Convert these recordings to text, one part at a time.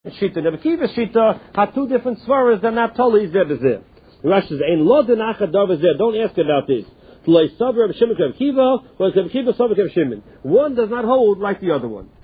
Shita. Rabbi Kiva Shita had two different svaras than not totally zebazeh. The Rashi says, "Ein lo denachad davazeh." Don't ask about this. Lo yisav Rabbi Shimon Rabbi Kiva, or Rabbi Kiva sav Rabbi Shimon. One does not hold like the other one.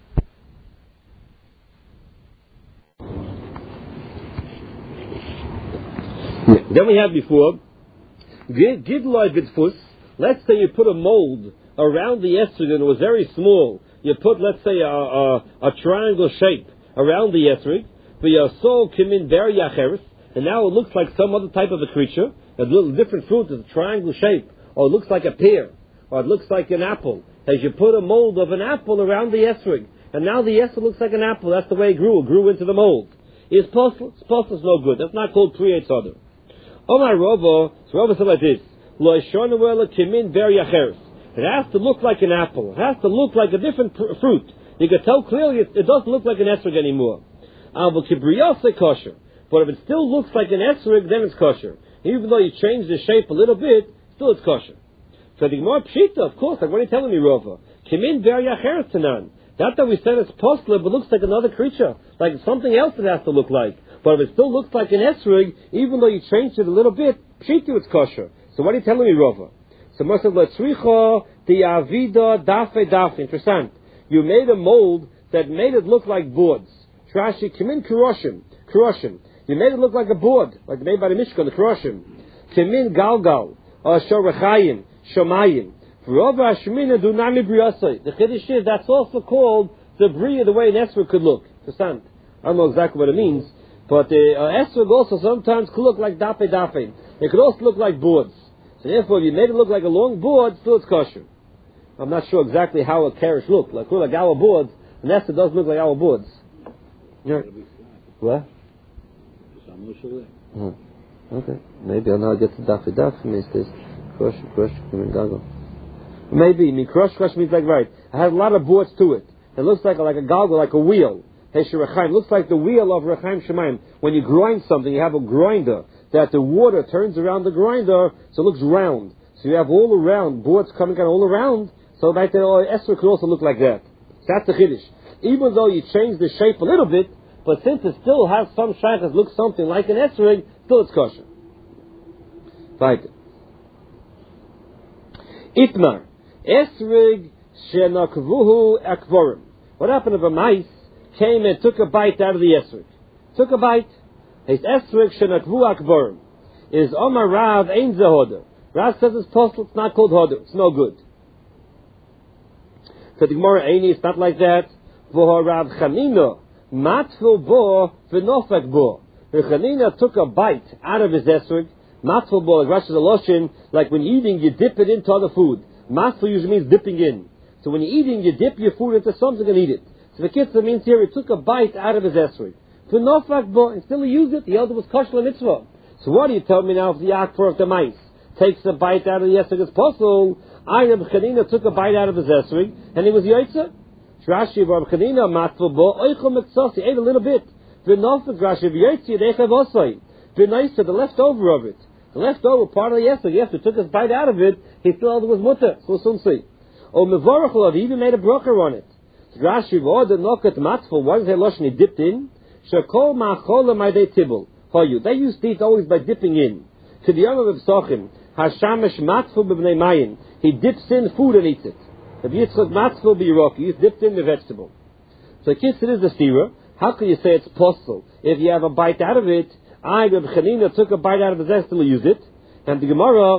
Then we have before Gidloi Bidfus. Let's say you put a mold around the esrog and it was very small. You put, let's say, a triangle shape around the esrog. V'yasol kimin ber yacheres, and now it looks like some other type of a creature. A little different fruit is a triangle shape, or it looks like a pear, or it looks like an apple. As you put a mold of an apple around the esrog, and now the esrog looks like an apple. That's the way it grew. It grew into the mold. It's possible. It's no good. That's not called creates other. Omar Rava, so Rava said like this: Lo yishonu ela kimin ber yacheres. It has to look like an apple. It has to look like a different fruit. You can tell clearly it doesn't look like an esrog anymore. But if it still looks like an esrog, then it's kosher. Even though you change the shape a little bit, still it's kosher. So the Gemara Pshita, of course, like what are you telling me, Rava? Kimin ber yacheres tanan. Not that we said it's posler, but looks like another creature, like something else it has to look like. But if it still looks like an esrog, even though you changed it a little bit, Pshita, it's kosher. So what are you telling me, Rava? So Moshe Latzricha Tiavida Dafe Dafe. Interesting. You made a mold that made it look like boards. Trashi Kimin Kuroshim. You made it look like a board, like made by the Mishkan, the Kuroshim. Kimin Galgal, or Shorachayim, Shomayim. The Chiddush is that's also called the Bria, the way an esrog could look. Understand? I don't know exactly what it means, but esrog also sometimes could look like Dafe Dafe. It could also look like boards. So therefore, if you made it look like a long board, still it's kosher. I'm not sure exactly how a kerish looked. Like our boards, and Esther does look like our boards. Yeah. What? Okay. Maybe I'll now get to Dafi Daf. Means this crush, gago. Maybe. Crush means like right. I have a lot of boards to it. It looks like a goggle, like a wheel. Hey, Shirachaim looks like the wheel of Rechaim Shemaim. When you grind something, you have a grinder that the water turns around the grinder, so it looks round. So you have all around boards coming out all around. So like the esrog could also look like that. That's the chiddush. Even though you change the shape a little bit, but since it still has some shaykhs looks something like an esrog, still it's kosher. Right. Itmar esrog shenakvuhu akvorim. What happened if a mice came and took a bite out of the esrog? Took a bite. His esrog shenakvu akvorim is Omar Rav ein zehoder. Rav says it's possible. It's not called hoder. It's no good. So the Gemara Eini, it's not like that. V'ho Rav Chanina matfil bo v'nofek bo. Rav Chanina took a bite out of his esrog. Matfil bo, like Rashi Loshin, like when eating, you dip it into other food. Matfil usually means dipping in. So when you're eating, you dip your food into something and eat it. So the kitzah means here, he took a bite out of his esrog. V'nofek bo, and still he used it. The elder was kosher mitzvah. So what do you tell me now if the akfor of the mice takes a bite out of the esrog as possible? Reb Chanina took a bite out of his esrog, and he was yoytzer. Rashi Reb Chanina matful bo oichel mitzvah. He ate a little bit. V'nofek Rashi v'yoytzer dechav osay. V'noyser the leftover of it, the leftover part of the esrog. Yes, he took his bite out of it. He still was mutter. So we'll soon see. Oh mevorach lo, he even made a broker on it. Rashi v'od nokat matful. What is the lotion he dipped in? Shekol ma'achol l'maydei tibul. They used to eat always by dipping in. To the other of Psachim, Hashamish matful b'bnei mayin. He dips in food and eats it. If Yitzchak matful b'yirok, he's dipped in the vegetable. So kids, it is a stira. How can you say it's possible? If you have a bite out of it, Reb Chanina took a bite out of the vegetable, used it. And the Gemara,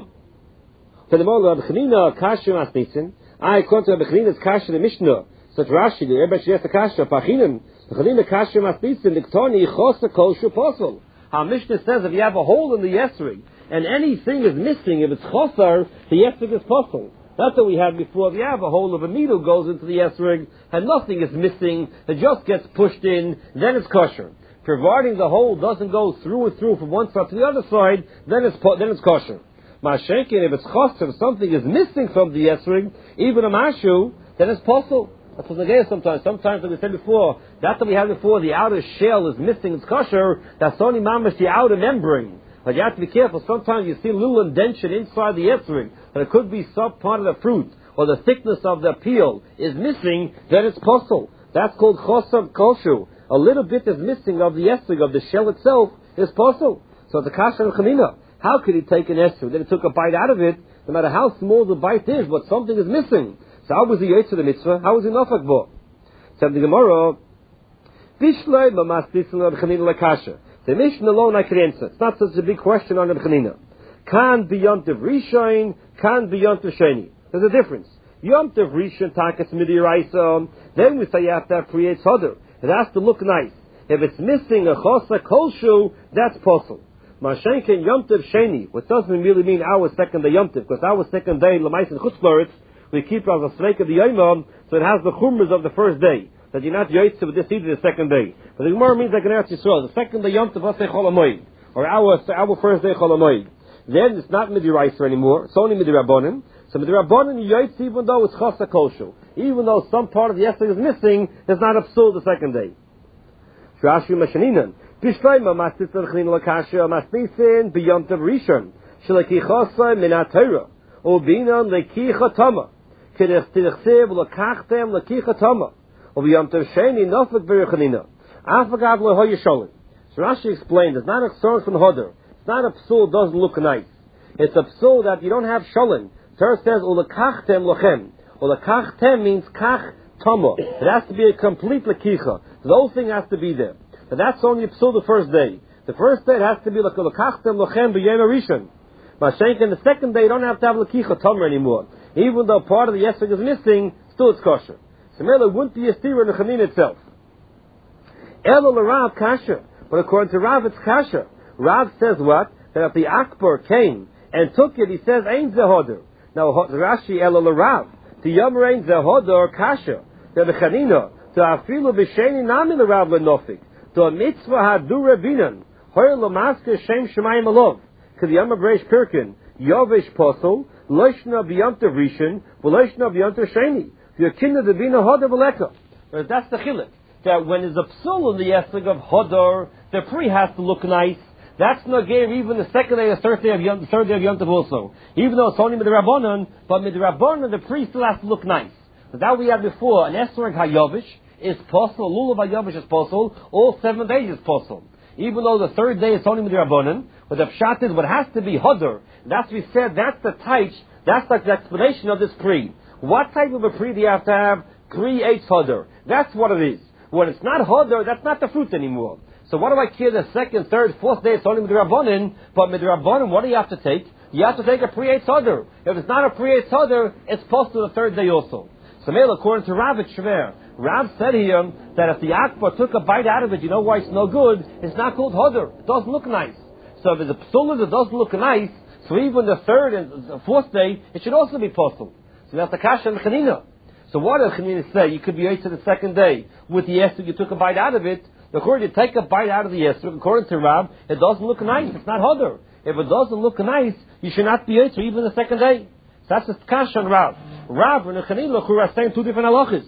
for the Gemara, Reb Chanina kasher masnitzin. According to Reb Chanina's kasher the Mishnah. Such Rashi, the Rebbe Shiyas the kasher pachinim. Reb Chanina kasher masnitzin. Diktoni chosa kol shu posel. Our Mishnah says if you have a hole in the esrog and anything is missing, if it's chosar, the esrog is possible. That's what we had before. If you have a hole of a needle goes into the esrog and nothing is missing, it just gets pushed in, then it's kosher. Providing the hole doesn't go through and through from one side to the other side, then it's kosher. Mashenkin, if it's chosar, if something is missing from the esrog, even a mashu, then it's possible. That's what they sometimes. Sometimes, like we said before, that's what we had before, the outer shell is missing, it's kosher, that's only mamash the outer membrane. But you have to be careful. Sometimes you see a little indention inside the esrog, and it could be some part of the fruit, or the thickness of the peel is missing, then it's possible. That's called chosam koshu. a little bit is missing of the esrog of the shell itself is possible. So the kasha of Chanina, how could he take an esrog? Then he took a bite out of it, no matter how small the bite is, but something is missing. So how was he yotze the mitzvah? How was he nafak bo? Said the Gemara, Bishloi mamastisn of Chanina lakasha. The Mishnah alone I can answer. It's not such a big question on the Chanina. Kan be yomtiv rishon, kan be yomtiv sheni. There's a difference. Yomtiv rishon takas midiraisa. Then we say you have to have creates hodder. It has to look nice. If it's missing a chosa kolshu, that's possible. Mashenken yomtiv sheni, which doesn't really mean our second day yomtiv, because our second day lemais and chutzlaritz, we keep as a snake of the yomam, so it has the chumras of the first day. That you're not yotze with this either the second day. But the Gemara means like an Eretz Yisrael. The second day yomtiv, let's say Chol HaMoed, or our first day Chol HaMoed. Then it's not midiraisa anymore. It's only midirabbonim. So midirabbonim yotze even though it's chosa kolshu. Even though some part of the esrog is missing, it's not absurd the second day. Rashi Mashaninan. Bishleima masnisin chnina lakasha masnisin b'yomtiv rishon shelaki chosa minat Torah ubinan leki chatama k'nechtichsev lakachtem leki chatama ubiyomtiv sheni nofek b'rechanina afagav lehoy yisholim. So Rashi explained it's not a source from Hodder. It's not a psul doesn't look nice. It's a psul that you don't have sholin. Torah says ulakachtem lochem. Ulakachtem means kach tama. It has to be a complete lekicha. The whole thing has to be there. But that's only a psul the first day. The first day it has to be like ulakachtem lochem b'yem rishon. Mashenken the second day you don't have to have lekicha tama anymore. Even though part of the esrog is missing, still it's kosher. So Mela wouldn't be a steer in the chanin itself. Elo l'Rav kasher. But according to Rav it's kasher. Rav says what? That if the Akbar came and took it, he says, Ein zehoder. Now, Rashi elo l'Rav. To Yom Ein zehoder kasher. To the Chanina. To afilu b'sheni nami l'Rav l'nofik. To a mitzvah hadu rabinan. Hoyer l'maske shem shemayim alov. To the Yom Abreish Pirkin. Yovish posel. Loishna b'yomtiv rishon. V'loishna b'yomtiv sheni. To your kinder the bina hoder v'leka. But that's the chilek. That when there's a psul in the esrog of hodor, the pri has to look nice. That's not gave even the second day, the third day of Yom Tov also. Even though it's only midrabanan, but midrabanan the pri still has to look nice. So that we had before, an esrog hayovish is possible, lulav hayovish is possible, all 7 days is possible. Even though the third day is only midrabanan, but the pshat is what has to be hodor. That's we said. That's the taich. That's like the explanation of this pri. What type of a pri do you have to have? Pri eitz hodor. That's what it is. When it's not hodor, that's not the fruit anymore. So what do I care the second, third, fourth day? It's only midrabanan, but midrabanan, what do you have to take? You have to take a pre-eitz hodor. If it's not a pre-eitz hodor, it's posted the third day also. So Mela, according to Rav, it's shver. Rav said here that if the Akbar took a bite out of it, you know why it's no good? It's not called hodor. It doesn't look nice. So if it's a psul that doesn't look nice, so even the third and the fourth day, it should also be posted. So that's the kasha and chanina. So what does chanina say? You could be eitz to the second day with the esrog. You took a bite out of it. According to take a bite out of the esrog, according to Rav, it doesn't look nice. It's not hodor. If it doesn't look nice, you should not be eitz even the second day. So that's the kasha on Rav. Rav and the chanina are saying two different halachas.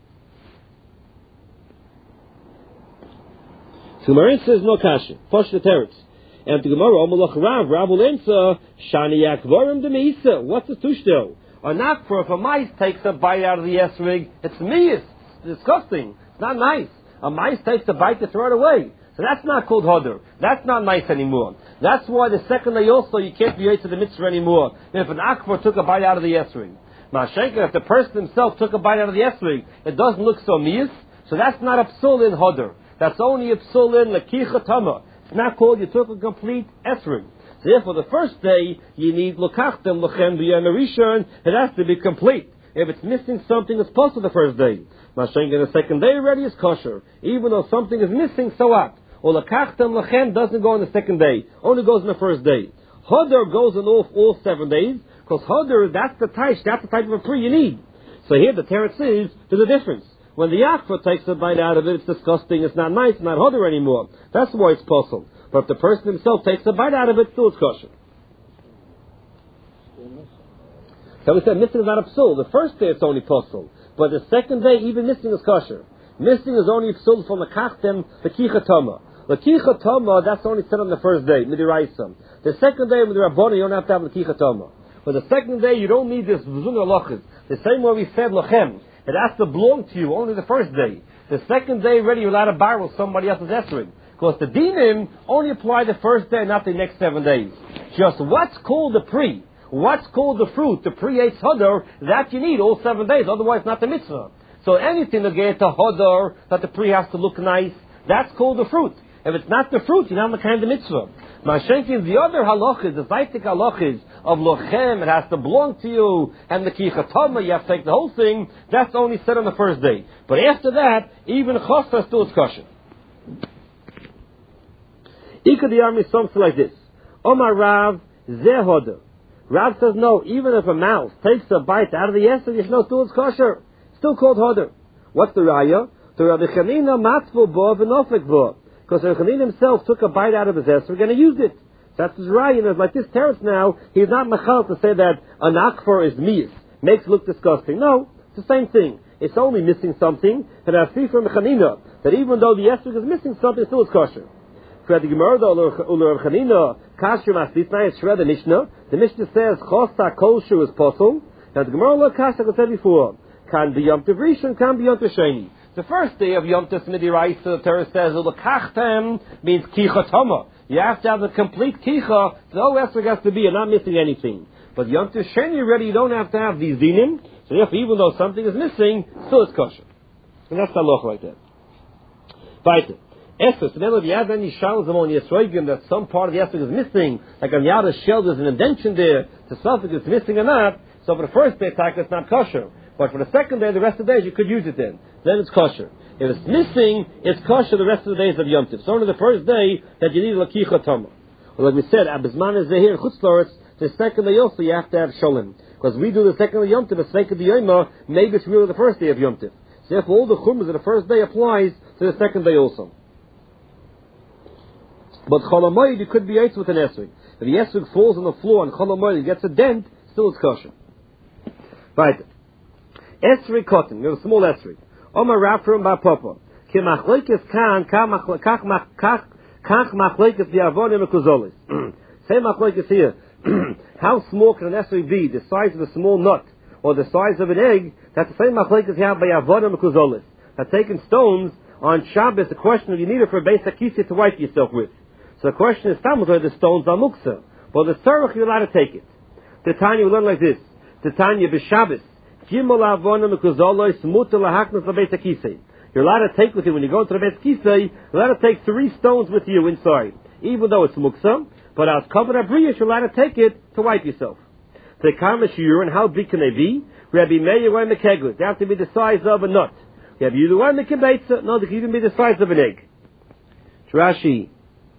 So Marin says no kasha. Push the teretz. And the Gemara, Omalach Rav will answer, Shani Yakvarim de Meisa. What's the tushto? A nakfor, if a mice takes a bite out of the esrog, it's meis. It's disgusting. It's not nice. A mice takes a bite to throw it away. So that's not called hodor. That's not nice anymore. That's why the second day also you can't be eitz to the mitzvah anymore. If an akvar took a bite out of the esrog. Mashenka, if the person himself took a bite out of the esrog, it doesn't look so meis. So that's not a psul in hodor. That's only a psul in lekicha tama. It's not called you took a complete esrog. So therefore, the first day you need lokachtem lochem b'yom rishon. It has to be complete. If it's missing something, it's possible the first day. Mashenka, the second day already is kosher. Even though something is missing, so what? Or lokachtem lochem doesn't go on the second day. Only goes on the first day. Hodor goes on all 7 days. Because hodor, that's the type of a pri you need. So here the teretz is, there's a difference. When the yakfa takes a bite out of it, it's disgusting, it's not nice, it's not hodor anymore. That's why it's possible. But if the person himself takes a bite out of it, still it's kosher. So we said missing is not a psul. The first day it's only possible. But the second day, even missing is kosher. Missing is only psul from the kachtem, the kichatama. The kichatama, that's only said on the first day, midiraisam. The second day, midirabona, you don't have to have the kichatama. But the second day, you don't need this v'zun halachas. The same way we said lachem. It has to belong to you only the first day. The second day already you're allowed to borrow somebody else's esrog. Because the dinim only apply the first day, not the next 7 days. Just what's called the pre, what's called the fruit, the pre-Eitz Hadar, that you need all 7 days, otherwise not the mitzvah. So anything to get to Hadar, that the pre has to look nice, that's called the fruit. If it's not the fruit, you're not the kind of mitzvah. Mashenkin, the other halachas, the Zaitik halachas of lochem, it has to belong to you, and the kichatama, you have to take the whole thing, that's only said on the first day. But after that, even chosra still is kosher. Ika the army something like this. Omar Rav, zehoder. Rav says no, even if a mouse takes a bite out of the yesod, you know still it's kosher. Still called hoder. What's the raya? The Rabbi Chanina matzvo bo v'nofek bo. Because Rabbi Chanina himself took a bite out of his esrog and he used it. That's his raya. And like this teretz now, he's not machal to say that an akfor is miyas. Makes it look disgusting. No, it's the same thing. It's only missing something. And I see from Chanina that even though the esrog is missing something, it still is kosher. The Gemara, Uler Chanina, Kasher Masitna, it's read the Mishnah. The Mishnah says, Chosta Kolshu is possible. Now the Gemara, Kasher, like I said before, can be Yom Tov Rishon, can be Yom Tov Sheni. The first day of Yom Tov Midiraisa, the Torah says, Ulakachtem means Kichatama. You have to have a complete Kicha, no esrog has to be, you're not missing anything. But Yom Tov Sheni already, you don't have to have these dinim, so if even though something is missing, still it's kosher. And that's the halach right there. Weiter. Esser, so then if you have any shalos among Yisroigim that some part of the esrog is missing, like on the outer shell there's an indention there, to self if it's missing or not, so for the first day attack it's not kosher. But for the second day, the rest of the days, you could use it then. Then it's kosher. If it's missing, it's kosher the rest of the days of Yom Tov. So only the first day that you need lakicha tama. Well, like we said, Abizman is here in Chutzlaretz, the second day also you have to have shalom. Because we do the second day of Yom Tov, the second day of Yom Tov, maybe it's really the first day of Yom Tov. So therefore all the chumras of the first day applies to the second day also. But cholamoyed, you could be eitz with an esrog. If the esrog falls on the floor and cholamoyed gets a dent, still it's kosher. Right. Esrog cotton, you have a small esrog. Omar Rafram ba Papa. Ki machlekes kan, kach machlekes the avonim mekuzolis. Same machlekes here. How small can an esrog be? The size of a small nut, or the size of an egg? That's the same machlekes here by avonim mekuzolis. That taking stones on Shabbos, the question of you need it for a base akisi to wipe yourself with. So the question is, the stones are muksa. But the tzarech you're allowed to take it. The Tanya we learn like this. The Tanya b'Shabbos. You're allowed to take with you, when you go to the Beis Kisei, you're allowed to take 3 stones with you inside. Even though it's muksa, but as covered abriya, you're allowed to take it to wipe yourself. The Kamashir, and how big can they be? Rabbi Meir or Mekegud. They have to be the size of a nut. You have either one Mekebetza, no, they can even be the size of an egg. Rashi.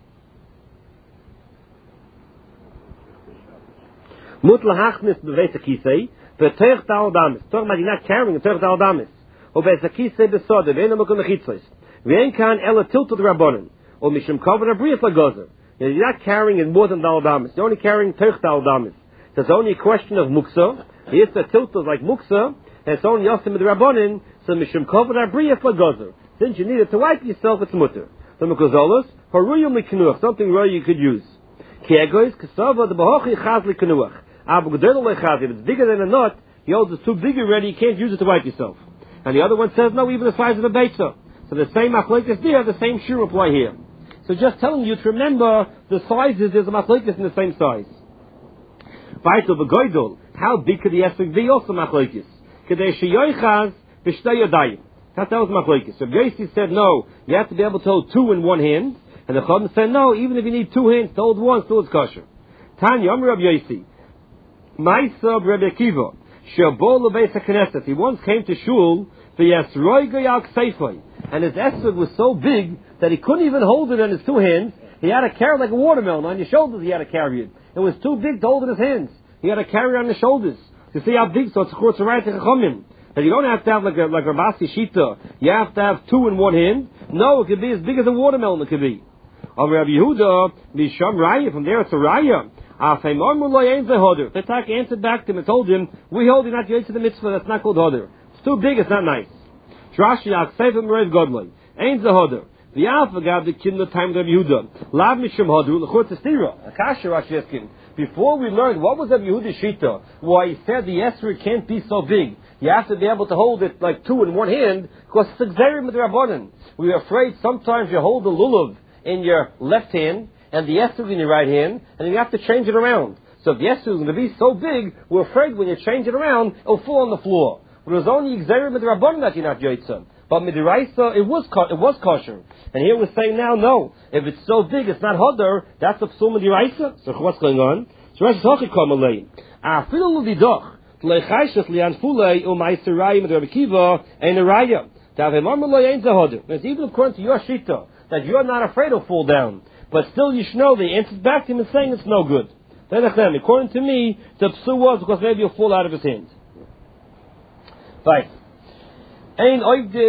Mutla hachnis beveis kisei. Talking about you're not carrying a Terech Dal Damis. Or Bezakise Besoda, Venom Mechitzos. Vein Kan Ella tilted Rabbonin. Or Mishim Kovan Abriya Flagozer. You're not carrying it more than Dal Damis. You're only carrying Terech Dal Damis. There's only a question of Muksa. Here's the tilted like Muksa, and it's only Yosim with the Rabbonin, so Mishim Kovan Abriya Flagozer. Since you need it to wipe yourself, it's mutter. The Mekozolos, for Ruyum Likunuach, something roy you could use. Kiegois, Kasava, the Bahochi Chazli Kunuach. If it's bigger than a nut, he holds it's too big already, you can't use it to wipe yourself. And the other one says, no, even the size of a beitza. So the same machlekes there, the same shur apply here. So just telling you to remember the sizes, there's a machlekes in the same size. Vaitel v'goydol, how big could the esrog be? Also machlekes. Kedei sheyoichaz b'shtei yadayim. That was machlekes. So Yossi said, no, you have to be able to hold 2 in one hand. And the Chacham said, no, even if you need 2 hands to hold one, still it's kosher. Tanya, Amr Rav Yossi. Ma'isa Rebbe Akiva, Shabol Lebeis HaKnesset. He once came to shul, and his esrog was so big that he couldn't even hold it in his 2 hands. He had to carry it like a watermelon on your shoulders. He had to carry it. It was too big to hold in his hands. He had to carry it on his shoulders. You see how big? So it's a right to Chachamim. That you don't have to have like a Basi Shita. You have to have 2 in one hand. No, it could be as big as a watermelon. It could be. Rabbi Yehuda, Misham Raya. From there it's a Raya. The Tak answered back to him and told him, we hold you not yet to the mitzvah, that's not called hodr. It's too big, it's not nice. Rashi Aksefim Rev Godloi. Ain't the hodr. The Alpha gave the kin the time of Yehuda. Lav Misham Hodr, L'chot Estira. Akasha Rashi asked him. Before we learned what was Rabbi Yehuda's Shita, why he said the esrog can't be so big. You have to be able to hold it like two in one hand, because it's Gzeira Midrabanan. We are afraid sometimes you hold the lulav in your left hand, and the esrog in your right hand, and then you have to change it around. So if the esrog is going to be so big, we're afraid when you change it around, it'll fall on the floor. But it was only Gzeira Midrabanan that you're not Yotzah. But Midiraisa, it was kosher. And here we're saying now, no. If it's so big, it's not Hodar, that's a Psul Midiraisa. So what's going on? So Rashi Hochi Kamalei. Afilu Lidoch, Tleichashach Lianfulei, Umaiserai Midrabi Kiva, and Araya. It's even according to your Shita, that you're not afraid to fall down. But still you should know the answer's back to him and saying it's no good. According to me, the Psul was because maybe you'll fall out of his hand. Right. When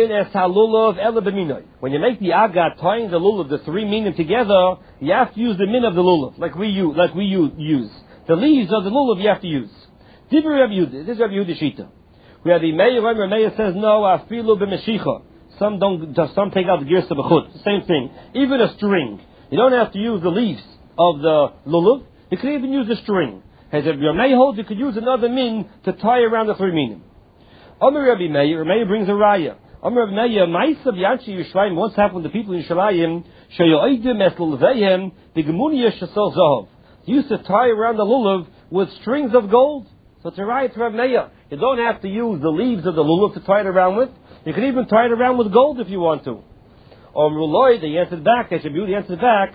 you make the agat tying the lulav, the three minim together, you have to use the min of the lulav, like we use. The leaves of the lulav you have to use. This is Rabbi Yehuda Shita. We have the Meir says no, afilu b'meshicha. Some take out the girsa b'chut. Same thing. Even a string. You don't have to use the leaves of the lulav. You can even use the string. As if your Meir holds, you could use another min to tie around the three minim. Amar Rabbi Meir brings a raya. Amar Rabbi Meir, Ma'asav Yanchi Yerushalayim, once happened to the people in Yerushalayim, Sheyoidim es l'leveihem, b'gemuniyah shesol zahav. They used to tie around the lulav with strings of gold. So it's a raya to Rabbi Meir. You don't have to use the leaves of the lulav to tie it around with. You can even tie it around with gold if you want to. Amruloi, they answered back, Eshabu, answered back,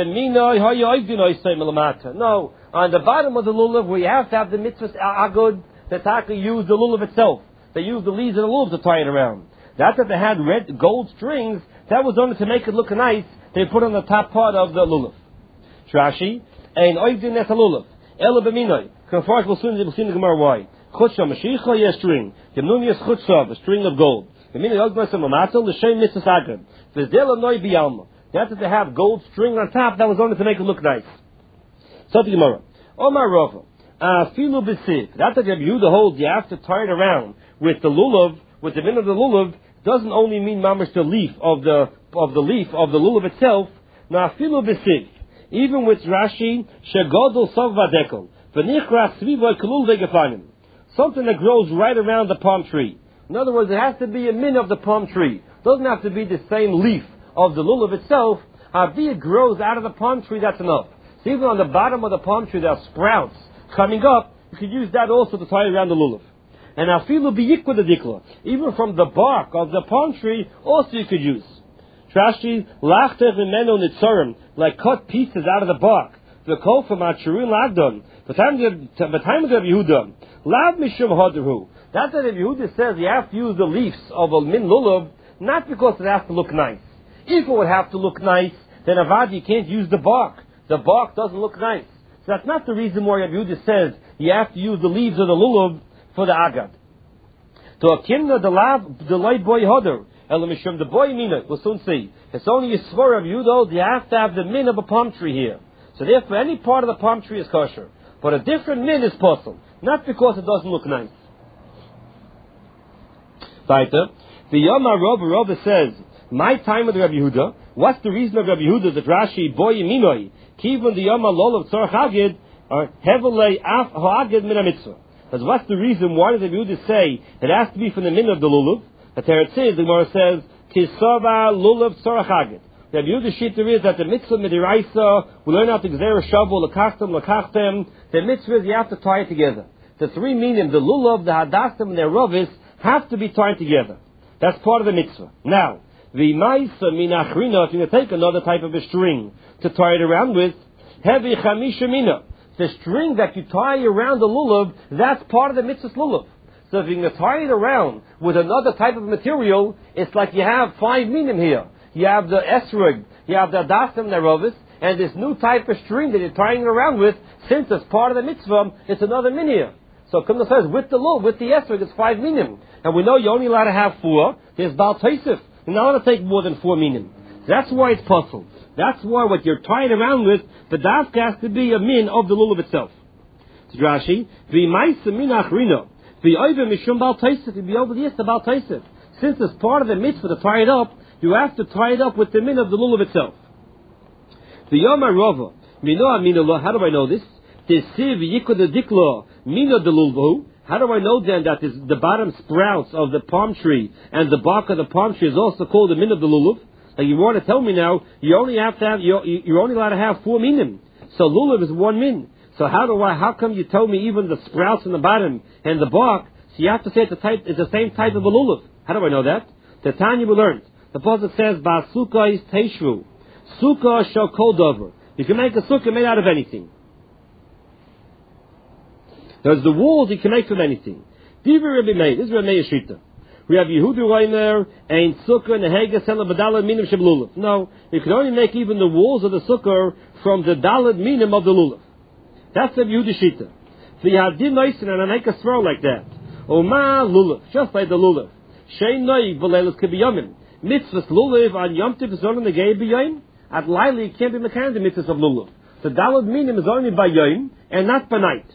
no, on the bottom of the lulav, we have to have the mitzvahs agud, that Taka use the lulav itself. They used the leaves of the lulav to tie it around. That's that they had red gold strings. That was only to make it look nice. They put on the top part of the lulav. Rashi, ein oivdin et lulav. Ela b'minoi. Conform we'll see in the Gemara why. Chutzah mashicha yes string. Yemnun yes chutzah, a string of gold. B'minoi ogmas amamatzel l'shem mitzvah agad. V'zdela noi b'yalma. That's that they have gold string on top. That was only to make it look nice. So the Gemara. Omar Rava. Filu b'siv. That's that Rabbi Yehuda holds. You have to tie it around with the lulav, with the min of the lulav. Doesn't only mean mamash the leaf of the leaf of the lulav itself. Now filu b'siv. Even with Rashi, shegodol sav vadekel v'nichras sviva kelul vegefanim. Something that grows right around the palm tree. In other words, it has to be a min of the palm tree. It doesn't have to be the same leaf of the lulav itself. It grows out of the palm tree. That's enough. So even on the bottom of the palm tree, there are sprouts coming up. You could use that also to tie around the lulav. And afilu biyikwa the dikla, even from the bark of the palm tree, also you could use. Trashi lachter v'meno nitzorim, like cut pieces out of the bark. The kol from achurin lagdon. The time of Rabbi Yehuda, lav mishum hadaru. That's what Rabbi Yehuda says. You have to use the leaves of a min lulav, not because it has to look nice. If it would have to look nice, then avad you can't use the bark. The bark doesn't look nice. So that's not the reason why Rabbi Yehuda says you have to use the leaves of the lulav for the agad. To a kimna the lav the light boy hodder elamishum the boy mina. We'll soon see. It's only a svor of Yehuda. You have to have the min of a palm tree here. So therefore, any part of the palm tree is kosher, but a different min is possible, not because it doesn't look nice. Weiter, the Yama Rava says, my time with Rabbi Yehuda. What's the reason of Rabbi Yehuda that Rashi boy minoi kivon the Yama lol of tzorach agid or hevelei af ha'agid min mitzvah? Because what's the reason? Why does Rabbi Yehuda say it has to be from the min of the lulav? The Teretz says, the Gemara says, kisava lulav tzorach agid. The Rabbi Yehuda shita is that the mitzvah midiraisa, we learn how to gzera shavu lakachtem. The mitzvah is you have to tie it together. The three minim, the lulav, the hadastim, and the ravis, have to be tied together. That's part of the mitzvah. Now, the ma'isa minachrina, if you're going to take another type of a string to tie it around with, heavy chamisha mina. The string that you tie around the lulav, that's part of the mitzvah's lulav. So if you're going to tie it around with another type of material, it's like you have 5 minim here. You have the esrog, you have the adasim, the rovis, and this new type of string that you're tying it around with, since it's part of the mitzvah, it's another min here. So Kumna says, with the lulav, with the esrog, it's 5 minim. And we know you're only allowed to have 4. There's Baal Taisif. You're not allowed to take more than 4 minim. That's why it's puzzled. That's why what you're tying around with, the dafka has to be a min of the lulav itself. To Rashi, v'maisa min achrino, v'oiva mishum Baal Taisif, v'bi over the Baal Taisif. Since it's part of the mitzvah to tie it up, you have to tie it up with the min of the lulav itself. The Yoma Rava, Minoah Minallah, how do I know this? The Siv Yikod the Dikla, Mina the Lulvu, How do I know then that the bottom sprouts of the palm tree and the bark of the palm tree is also called the min of the lulav? Like you want to tell me now, you're only allowed to have 4 minim. So lulav is 1 min. So how come you tell me even the sprouts in the bottom and the bark, so you have to say it's the same type of a lulav? How do I know that? The Tanya we learned. The pasuk says, Ba'asuka is teishvu. Sukkah shall kol dover. You can make a sukkah made out of anything. There's the walls you can make from anything. Divrei Rabbi Meir. This is Rabbi Meir Shita. We have Yehuda Reimer and Sukkah and Hega Sela Badalad Minim Sheb Lulav. No, you can only make even the walls of the Sukkah from the Dalad Minim of the Lulav. That's the Yehuda Shita. So you have Din Noisen and I make a swirl like that. Oma Lulav, just like the Lulav. Shein Noiv V'leilas Kibiyamim. Mitzvahs Lulav on Yom Tov is only the Gei B'Yom. At Laili it can't be Mekan the Mitzvahs of Lulav. The Dalad Minim is only by Yom and not by night.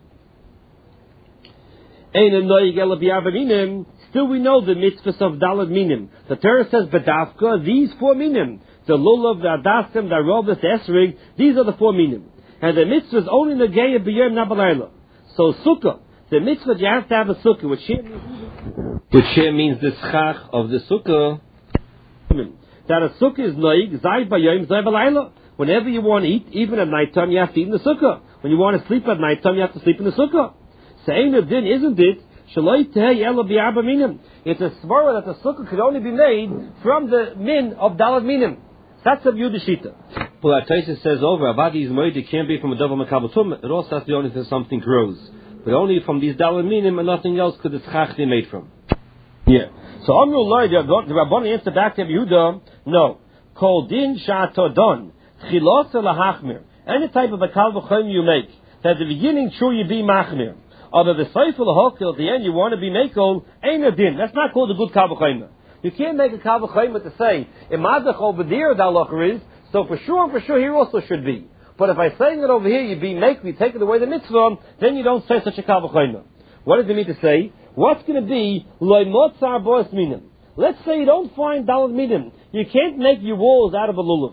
Still we know the mitzvahs of Dalad Minim. The Torah says, Bedavka, these 4 minim. The Lulav, the Adaskim, the Arobas, the Esrig, these are the 4 minim. And the mitzvahs only the Geya B'Yom Nabalayla. So Sukkah, the mitzvah you have to have a Sukkah, which here means the Schach of the Sukkah. That a Sukkah is Noig, Zay B'Yom, Zay B'Layla. Whenever you want to eat, even at night time, you have to eat in the Sukkah. When you want to sleep at night time, you have to sleep in the Sukkah. Saying of din, isn't it? It's a svara that the sukkah could only be made from the min of Dalad Minim. That's a Yudishita. Well, that Taisa says over, Abadi is moed, it can't be from a double makabel tum. It also has to be only if something grows. But only from these Dalad Minim and nothing else could the schach be made from. Yeah. So Amrul Lord, the Rabbani answer back to Yehuda, no. Kol din sha'atodon, chilotza lahachmir. Any type of a kal v'choim you make, that at the beginning true you be machmir. Although the seifel hokil at the end you want to be makel, ain't a din. That's not called a good kal v'choim. You can't make a kal v'choim to say, imadach over there the halacha is, so for sure here also should be. But if I say that over here you be make, we take it away the mitzvah, then you don't say such a kal v'choim. What does it mean to say? What's going to be loy motzar boas minim? Let's say you don't find dalad minim. You can't make your walls out of a lulav.